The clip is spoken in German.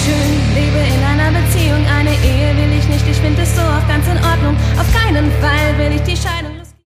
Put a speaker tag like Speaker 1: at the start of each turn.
Speaker 1: schön, lebe in einer Beziehung. Eine Ehe will ich nicht, ich finde es so auch ganz in Ordnung. Auf keinen Fall will ich die Scheidung.